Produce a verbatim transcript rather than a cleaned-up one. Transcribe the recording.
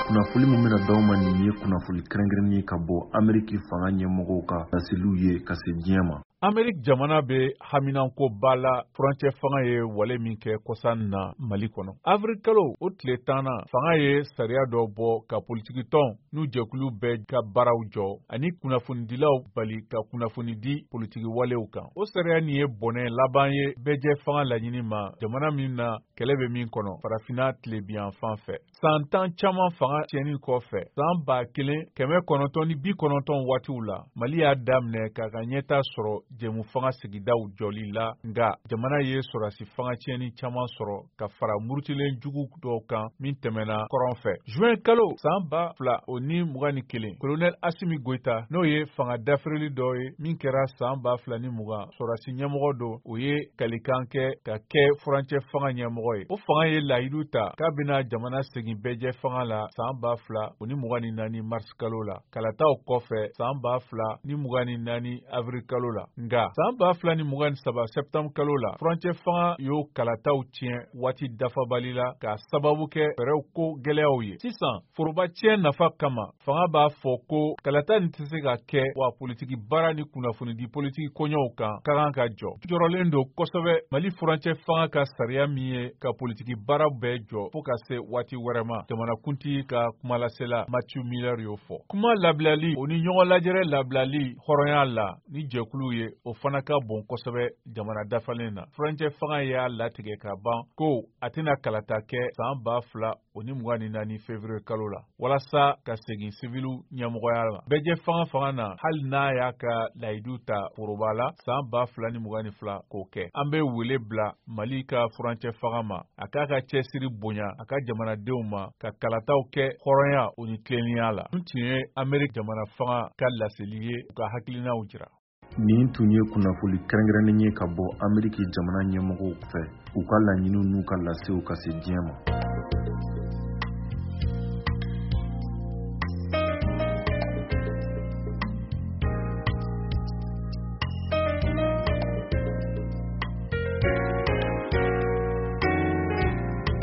Kunnafoni min bɛna d'aw ma nin ye kunnafoni kɛrɛnkɛrɛnnen ka bɔ Ameriki fanga ɲɛmɔgɔw ka laseliw ye ka se diɲɛ ma. Ameriki jamana bɛ haminanko ba la furancɛ fanga ye wale min kɛ kɔsan na Mali kɔnɔ. Avril kalo o tile tan na fanga ye sariya dɔ bɔ ka politiki tɔn n'u jɛkulu bɛɛ ka baaraw jɔ ani kunnafonidilaw bali ka kunnafoni di politiki walew kan. O sariya nin ye bɔnɛ laban ye bɛɛjɛ fanga laɲini ma jamana min na kɛlɛ bɛ min kɔnɔ farafina tilebiyan fan fɛ. San tan caman fanga tiɲɛni kɔfɛ san ba kelen kɛmɛ kɔnɔntɔn ni bi kɔnɔntɔn waatiw la Mali y'a daminɛ k'a ka ɲɛta sɔrɔ jɛmu fanga sigidaw jɔli la nga jamana ye sɔrɔsi fanga tiɲɛni caman sɔrɔ ka fara murutilen jugu dɔw kan min tɛmɛna kɔrɔn fɛ. Juin kalo san ba fila o ni mugan ni kelen Colonel Asimi Goita n'o ye fanga dafirili dɔ ye min kɛra san ba fila ni mugan sɔrɔsi ɲɛmɔgɔ do o ye kalikan kɛ ka kɛ furancɛ fanga ɲɛmɔgɔ ye. O fanga ye layidu ta k'a bɛna jamana segin bɛɛjɛ fanga la san ba fila o ni mugan ni naani mars kalo la kalataw kɔfɛ san ba fila ni mugan ni naani avril kalo la. Nga san ba fila ni mugan ni saba septembre kalo la furancɛ fanga y'o kalataw tiɲɛ waati dafabali la k'a sababu kɛ fɛrɛw ko gɛlɛyaw ye. Sisan foroba tiɲɛ nafa kama fanga b'a fɔ ko kalata nin tɛ se ka kɛ wa politiki baara ni kunnafoni di politiki koɲɛw kan ka kan ka jɔ. Jɔrɔlen don kosɛbɛ Mali furancɛ fanga ka sariya min ye ka politiki baaraw bɛɛ jɔ fo ka se waati wɛrɛ ma. Jamanakuntigi ka kumalasela Mathieu Miller y'o fɔ. Kuma labilali o ni ɲɔgɔn lajɛrɛ labilali hɔrɔnya la ni jɛkulu ye o fana ka bon kosɛbɛ jamana dafalen na. Furancɛ fanga y'a latigɛ ka ban ko a tɛna kalata kɛ san ba fila o ni mugan ni naani février kalo la walasa ka segin sivilu ɲɛmɔgɔya la. Bɛɛjɛ fanga fanga na hali n'a y'a ka layidu ta foroba la san ba fila ni mugan ni fila k'o kɛ. An bɛ wele bila Mali ka furancɛ fanga ma a k'a ka cɛsiri bonya a ka jamanadenw ma ka kalataw kɛ hɔrɔnya o ni tilennenya la. N tun ye Ameriki jamana fanga ka laseli ye u ka hakilinaw jira. Nin tun ye kunnafoni kɛrɛnkɛrɛnnen ye ka bɔ Ameriki jamana ɲɛmɔgɔw fɛ u ka laɲiniw n'u ka lasew ka se diɲɛ ma.